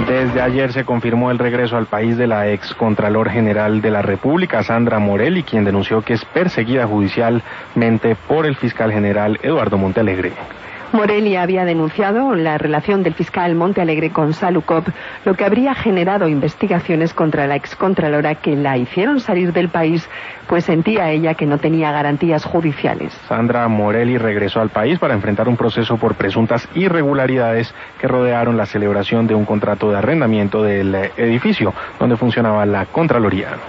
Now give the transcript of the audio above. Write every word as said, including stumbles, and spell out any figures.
Desde ayer se confirmó el regreso al país de la ex Contralor General de la República, Sandra Morelli, quien denunció que es perseguida judicialmente por el fiscal general Eduardo Montealegre. Morelli había denunciado la relación del fiscal Montealegre con Salukov, lo que habría generado investigaciones contra la excontralora que la hicieron salir del país, pues sentía ella que no tenía garantías judiciales. Sandra Morelli regresó al país para enfrentar un proceso por presuntas irregularidades que rodearon la celebración de un contrato de arrendamiento del edificio donde funcionaba la Contraloría.